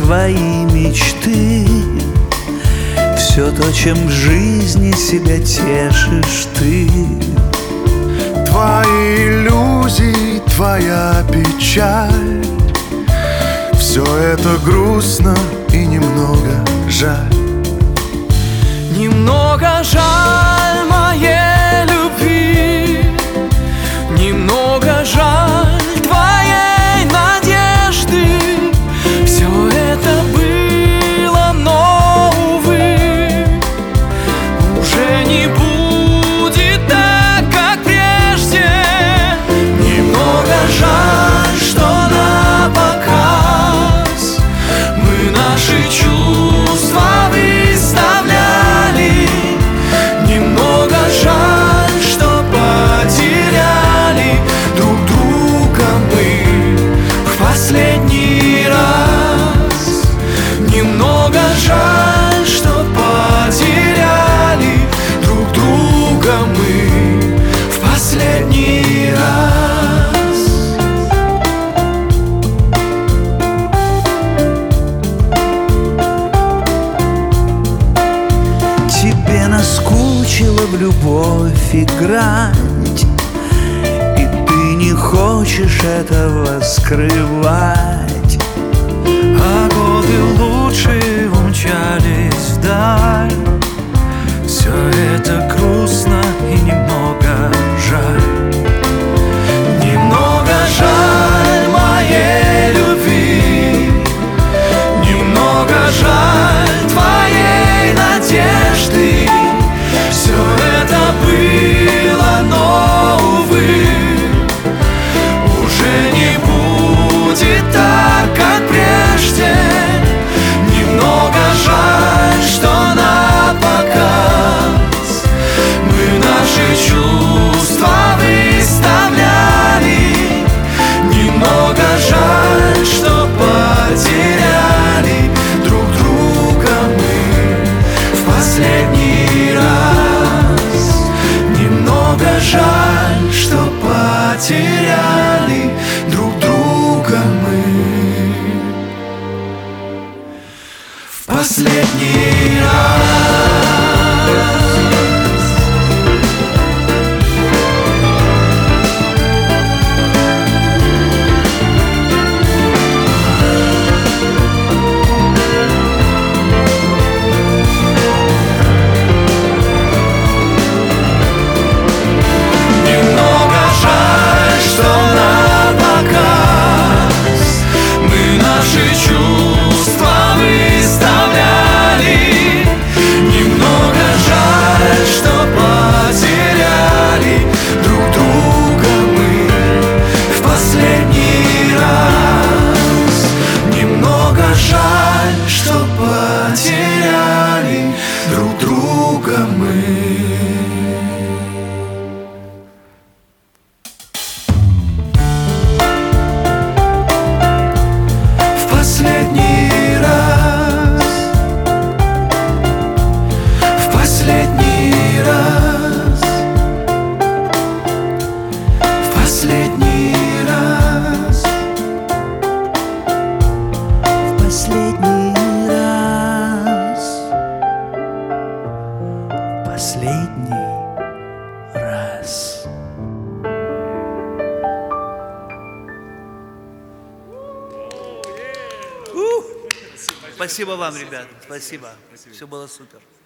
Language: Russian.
твои мечты, все то, чем в жизни себя тешишь ты. Твои иллюзии, твоя печаль, все это грустно и немного жаль. Немного жаль моей любви, немного жаль твоей надежды. Все это было, но, увы, уже не будет так, как прежде. Немного жаль, что на показ мы наши чувства выставляли. Немного жаль, что потеряли друг друга мы в последний раз. Немного жаль, что потеряли друг друга мы в последний раз. Тебе наскучило в любовь играть, и ты не хочешь этого скрывать. А годы лучше умчались вдаль. Все это грустно и немного жаль. Немного жаль моей любви, немного жаль твоей надежды. Все это было, но, увы, уже не будет так, как прежде. Немного жаль, что на показ мы наши чувства выставляли. Немного жаль, что потеряли друг друга мы в последний раз. Немного жаль, что потеряли друг друга мы в последний раз. Немного жаль, что на показ мы наши чувства выставляли. Немного жаль, что потеряли друг друга мы в последний раз. Немного жаль, что потеряли друг друга мы. Последний раз, в последний раз, в последний раз, В последний раз, в последний раз. Спасибо вам, ребята, спасибо. Все было супер.